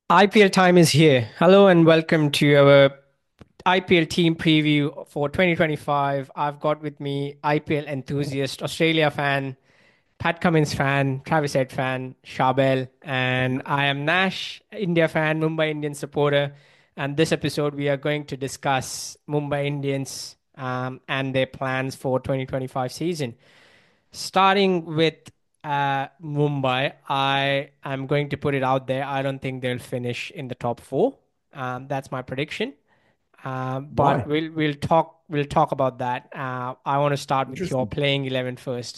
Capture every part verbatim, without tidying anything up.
I P L time is here. Hello and welcome to our I P L team preview for twenty twenty-five. I've got with me I P L enthusiast, Australia fan, Pat Cummins fan, Travis Head fan, Shabel, and I am Nash, India fan, Mumbai Indians supporter. And this episode, we are going to discuss Mumbai Indians um, and their plans for twenty twenty-five season. Starting with uh, Mumbai, I am going to put it out there. I don't think they'll finish in the top four. Um, that's my prediction. Um, but Why? we'll we'll talk we'll talk about that. Uh, I want to start with your Interesting. playing eleven first.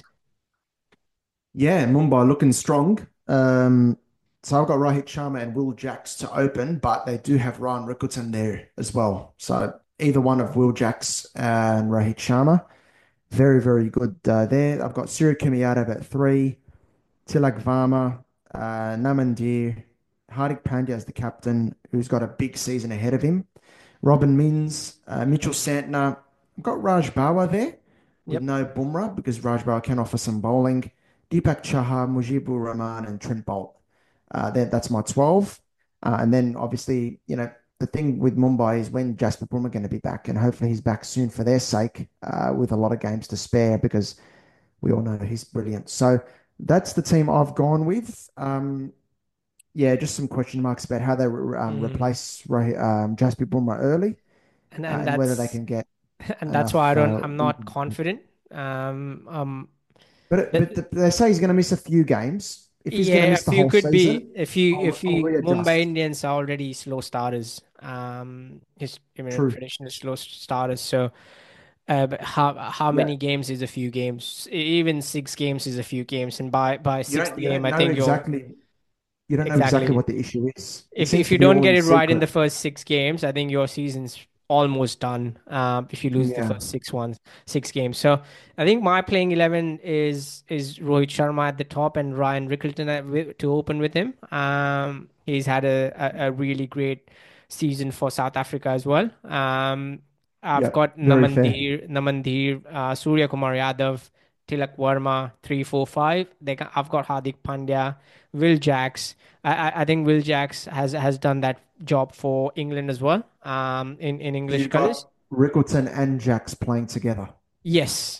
Yeah, Mumbai looking strong. Um, so I've got Rohit Sharma and Will Jacks to open, but they do have Ryan Rickelton there as well. So either one of Will Jacks and Rohit Sharma, very, very good uh, there. I've got Surya Yadav at three, Tilak Varma, uh, Namandir, Hardik Pandya as the captain, who's got a big season ahead of him. Robin Mins, uh, Mitchell Santner. I've got Raj Bawa there with Yep. no Bumrah because Raj Bawa can offer some bowling. Deepak Chahar, Mujibur Rahman, and Trent Bolt. Uh, that, that's my twelve. Uh, and then obviously, you know, the thing with Mumbai is when Jasper Bumrah going to be back, and hopefully he's back soon for their sake, uh, with a lot of games to spare because we all know he's brilliant. So that's the team I've gone with. Um, yeah, just some question marks about how they um, Mm. replace Rohit, um, Jasper Bumrah early, And uh, and and whether they that's can get and that's why I enough. don't Uh, I'm not in- confident. Um um but it, that, but they say he's going to miss a few games. If he's going to yeah, miss if the you whole could be season, if you I'll, if I'll you Mumbai readjust. Indians are already slow starters. Um, his I mean True. traditional slow starters. So Uh, but how how Yeah. many games is a few games? E- Even six games is a few games, and by by You sixth don't you game, don't I know think you're exactly you don't know exactly exactly. what the issue is. It If seems if to you be don't all get in it right in secret. the first six games, I think your season's almost done. Um, if you lose the Yeah. first six ones, six games. So I think my playing eleven is is Rohit Sharma at the top and Ryan Rickelton at, wi- to open with him. Um, he's had a, a, a really great season for South Africa as well. Um, I've Yep. got Very fair. Namandir, Namandir, uh, Surya Kumar Yadav, Tilak Verma, three, four, five. They got, I've got Hardik Pandya, Will Jacks. I, I I think Will Jacks has has done that job for England as well. Um, in in So English you've colors. got Rickleton and Jacks playing together. Yes.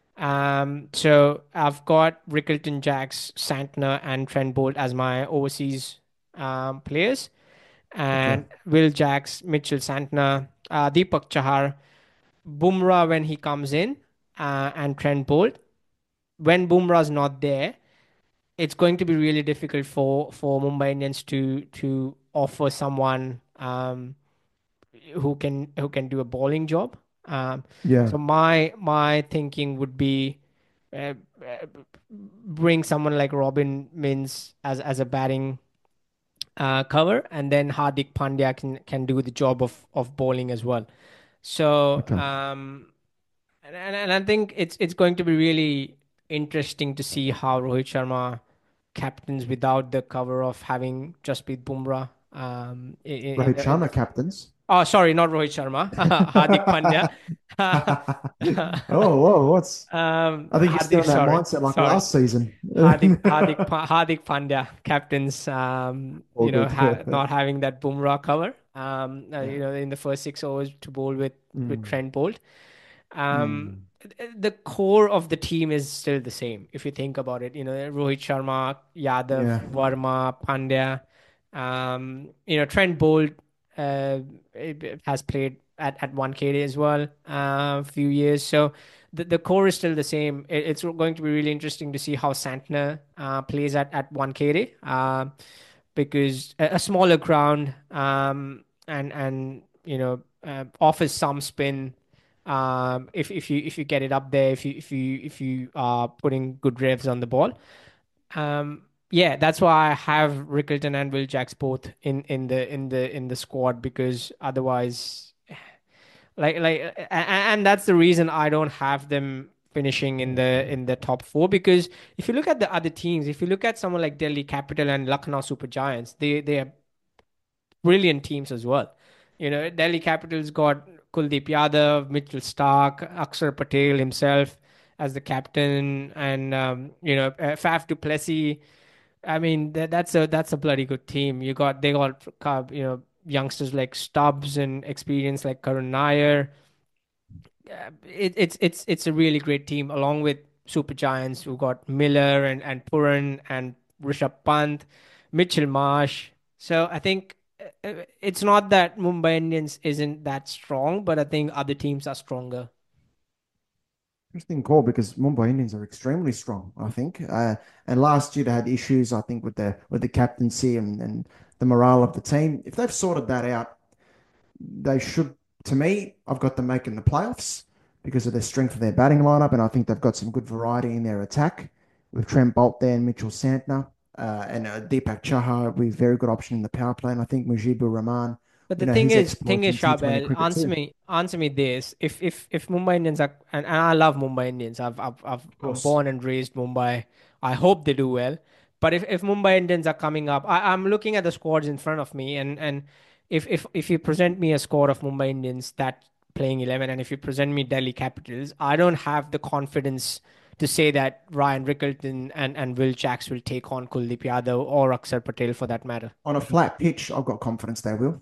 Um, so I've got Rickelton, Jacks, Santner, and Trent Bolt as my overseas um, players, Okay. and Will Jacks, Mitchell Santner, uh, Deepak Chahar, Bumrah when he comes in, uh, and Trent Bolt. When Bumrah's not there, it's going to be really difficult for for Mumbai Indians to to offer someone um, who can who can do a bowling job. Um, Yeah. so my my thinking would be uh, uh, bring someone like Robin Mins as as a batting uh, cover, and then Hardik Pandya can can do the job of of bowling as well. So Okay. um, and, and and I think it's it's going to be really interesting to see how Rohit Sharma captains without the cover of having Jasprit Bumrah um, in, in Rohit the in the Sharma captains. Oh, sorry, not Rohit Sharma. Hardik Pandya. Oh, whoa, what's Um, I think you're still Hardik, in that sorry, mindset like sorry. last season. Hardik, Hardik, Pa- Hardik Pandya, captains. Um, All you know, good. ha not having that Bumrah cover. Um, uh, Yeah. you know, in the first six overs to bowl with with Mm, Trent Bolt. Um, mm. th- the core of the team is still the same. If you think about it, you know, Rohit Sharma, Yadav, Yeah. Verma, Pandya. Um, you know, Trent Bolt uh, has played at, at one K D as well uh, a few years. So the, the core is still the same. It, it's going to be really interesting to see how Santner uh, plays at, at one K D uh, because a, a smaller ground um, and and you know uh, offers some spin um, if if you if you get it up there if you if you if you are putting good revs on the ball. Um, yeah, that's why I have Rickelton and Will Jacks both in in the in the in the squad because otherwise, like like, a- a- and that's the reason I don't have them finishing in the in the top four because if you look at the other teams, if you look at someone like Delhi Capital and Lucknow Super Giants, they they are brilliant teams as well. You know, Delhi Capital's got Kuldeep Yadav, Mitchell Stark, Akshar Patel himself as the captain, and um, you know, uh, Faf du Plessis. I mean, that, that's a that's a bloody good team. You got they got uh, you know youngsters like Stubbs and experience like Karun Nair. Uh, it, it's it's it's a really great team, along with Super Giants who got Miller and and Puran and Rishabh Pant, Mitchell Marsh. So I think uh, uh, it's not that Mumbai Indians isn't that strong, but I think other teams are stronger. Interesting call because Mumbai Indians are extremely strong, I think. Uh, and last year they had issues, I think, with the with the captaincy and, and the morale of the team. If they've sorted that out, they should, to me, I've got them making the playoffs because of the strength of their batting lineup, and I think they've got some good variety in their attack with Trent Bolt there and Mitchell Santner, uh, and uh, Deepak Chahar with very good option in the power play. And I think Mujibu Rahman, But you the know, thing his is, thing exploits is, in T Twenty Shabel, cricket answer too. me, answer me this. If if if Mumbai Indians are, and, and I love Mumbai Indians. I've I've I've Of I'm course. born and raised Mumbai. I hope they do well. But if if Mumbai Indians are coming up, I, I'm looking at the squads in front of me, and and if if if you present me a squad of Mumbai Indians that playing eleven, and if you present me Delhi Capitals, I don't have the confidence to say that Ryan Rickelton and and Will Jacks will take on Kuldeep Yadav or Akshar Patel for that matter. On a flat pitch, I've got confidence they will.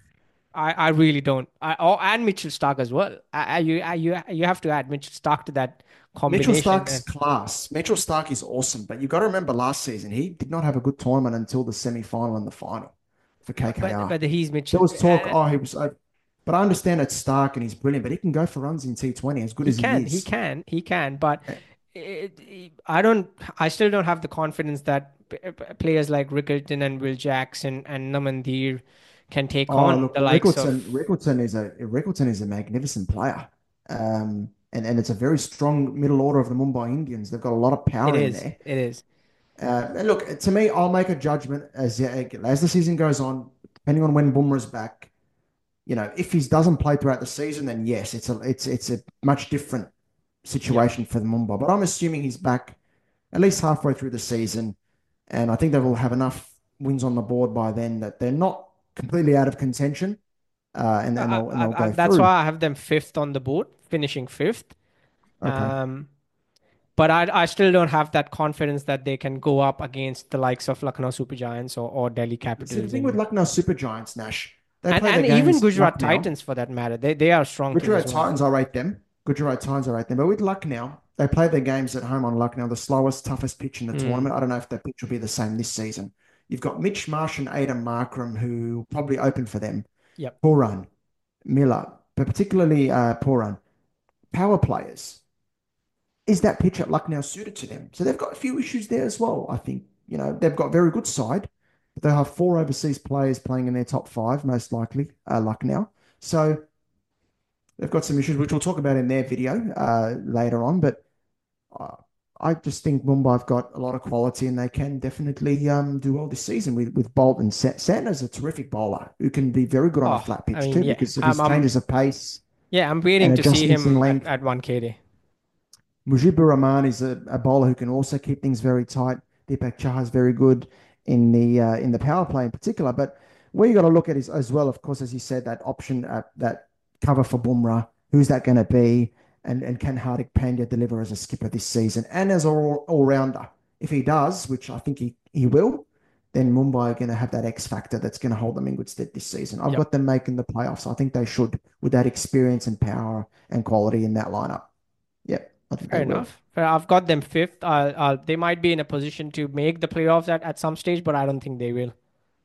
I, I really don't. I, oh, and Mitchell Stark as well. I, I, you, I, you, you have to add Mitchell Stark to that Mitchell combination. Stark's And class. Mitchell Stark is awesome, but you've got to remember last season, he did not have a good tournament until the semi final and the final for but K K R. but he's There Mitchell. was talk, Uh, oh, he was, uh, but I understand it's Stark and he's brilliant, but he can go for runs in T twenty as good he as he can, he is. can, he can. But Eh, it, it- I don't. I still don't have the confidence that p- p- players like Rickerton and Will Jackson and Namandir can take Oh, on look, the likes Rickleton, of. Rickleton is a Rickleton is a magnificent player. Um, and, and it's a very strong middle order of the Mumbai Indians. They've got a lot of It power in is. there. It is. Uh, and look, to me, I'll make a judgment as as the season goes on, depending on when Bumrah's back. You know, if he doesn't play throughout the season, then yes, it's a it's it's a much different Yeah. situation for the Mumbai. But I'm assuming he's back at least halfway through the season, and I think they will have enough wins on the board by then that they're not completely out of contention, uh, and and I, they'll and they'll I, I, go that's through. why I have them fifth on the board, finishing fifth. Okay. Um, But I, I still don't have that confidence that they can go up against the likes of Lucknow Super Giants or, or Delhi See, the Capitals thing with and, Lucknow Super Giants, Nash, they and play their and even games Gujarat Lucknow. Titans for that matter. They they are a strong team as Gujarat well. Titans, I rate them. Gujarat Titans, I rate them. But with Lucknow, they play their games at home on Lucknow, the slowest, toughest pitch in the Hmm. tournament. I don't know if that pitch will be the same this season. You've got Mitch Marsh and Adam Markram, who probably open for them. Yep. Pooran, Miller, but particularly uh, Pooran. Power players. Is that pitch at Lucknow suited to them? So they've got a few issues there as well, I think. You know, they've got very good side, but they'll have four overseas players playing in their top five, most likely, uh, Lucknow. So they've got some issues, which we'll talk about in their video uh, later on. But uh, I just think Mumbai have got a lot of quality and they can definitely um, do well this season with, with Bolt and Sa- Santner's a terrific bowler who can be very good on a Oh, flat I pitch mean, too yeah. because of I'm his I'm changes of pace yeah. I'm and waiting to see adjustments in him at, length. at one K D. Mujibur Rahman is a, a bowler who can also keep things very tight. Deepak Chahar is very good in the uh, in the power play in particular. But where you got to look at is as well, of course, as you said, that option, uh, that cover for Bumrah. Who's that going to be? And and can Hardik Pandya deliver as a skipper this season and as an all, all rounder? If he does, which I think he, he will, then Mumbai are going to have that X factor that's going to hold them in good stead this season. I've Yep. got them making the playoffs. I think they should with that experience and power and quality in that lineup. Yep, I think Fair they will. enough. Fair- I've got them fifth. Uh, uh, they might be in a position to make the playoffs at, at some stage, but I don't think they will.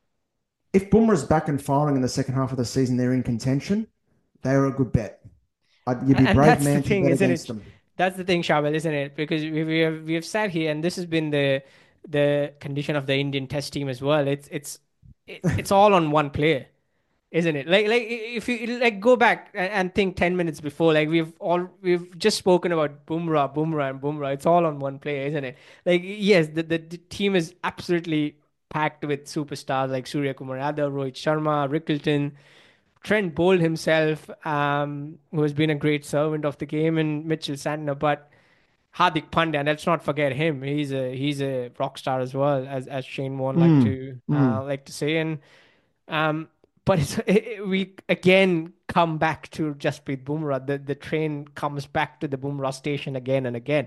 If Bumrah's back and firing in the second half of the season, they're in contention. They're a good bet. I'd, you'd be And, a and brave that's the man to thing, bet isn't against it? them. That's the thing, Shawel, isn't it? Because we, we have we have sat here, and this has been the the condition of the Indian Test team as well. It's it's it, it's all on one player, isn't it? Like like if you like go back and, and think ten minutes before, like we've all we've just spoken about Bumrah, Bumrah, and Bumrah. It's all on one player, isn't it? Like yes, the the, the team is absolutely packed with superstars like Surya Kumar Yadav, Rohit Sharma, Rickelton. Trent Bolt himself, um, who has been a great servant of the game, and Mitchell Santner, but Hardik Pandya, let's not forget him. He's a he's a rock star as well, as as Shane Warne like Mm, to uh, mm. like to say. And um, but it's, it, we again come back to Jasprit Bumrah. The the train comes back to the Bumrah station again and again.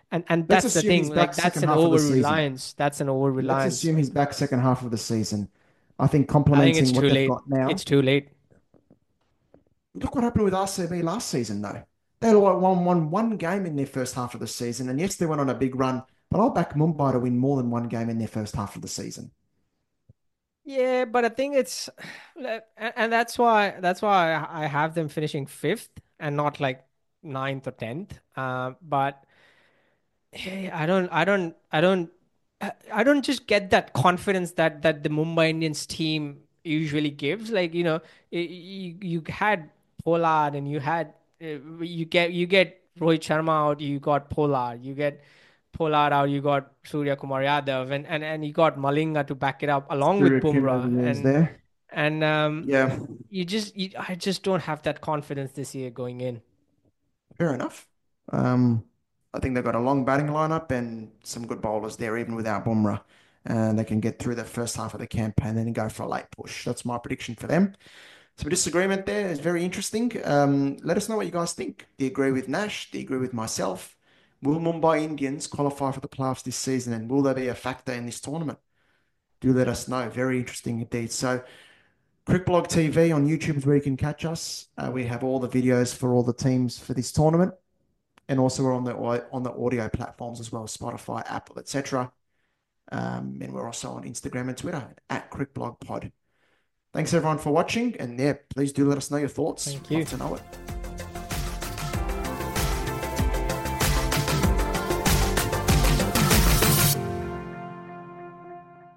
And and Let's that's the assume he's thing. back Like that's second an half of the over season. reliance. That's an over Let's reliance. assume he's back second half of the season. I think I think it's complementing what too they've late. got now. It's too late. Look what happened with R C B last season, though. They won, won, won one game in their first half of the season, and yes, they went on a big run, but I'll back Mumbai to win more than one game in their first half of the season. Yeah, but I think it's, and and that's why that's why I have them finishing fifth and not like ninth or tenth. Uh, but hey, I don't, I don't, I don't, I I don't just get that confidence that that the Mumbai Indians team usually gives. Like, you know, y- you you had Pollard and you had uh, you get you get Rohit Sharma out, you got Pollard, you get Pollard out, you got Surya Kumar Yadav, and and and you got Malinga to back it up along with Surya Kumar Bumrah, is and there. and um, Yeah, you just you, I just don't have that confidence this year going in. fair enough. Um, I think they've got a long batting lineup and some good bowlers there, even without Bumrah. And they can get through the first half of the campaign and then go for a late push. That's my prediction for them. Some disagreement there is very interesting. Um, let us know what you guys think. Do you agree with Nash? Do you agree with myself? Will Mumbai Indians qualify for the playoffs this season and will they be a factor in this tournament? Do let us know. Very interesting indeed. So, Crickblog T V on YouTube is where you can catch us. Uh, we have all the videos for all the teams for this tournament, and also we're on the on the audio platforms as well, Spotify, Apple, et cetera. Um, and we're also on Instagram and Twitter at Crickblog Pod. Thanks everyone for watching, and yeah, please do let us know your thoughts. Thank Love you. to know it.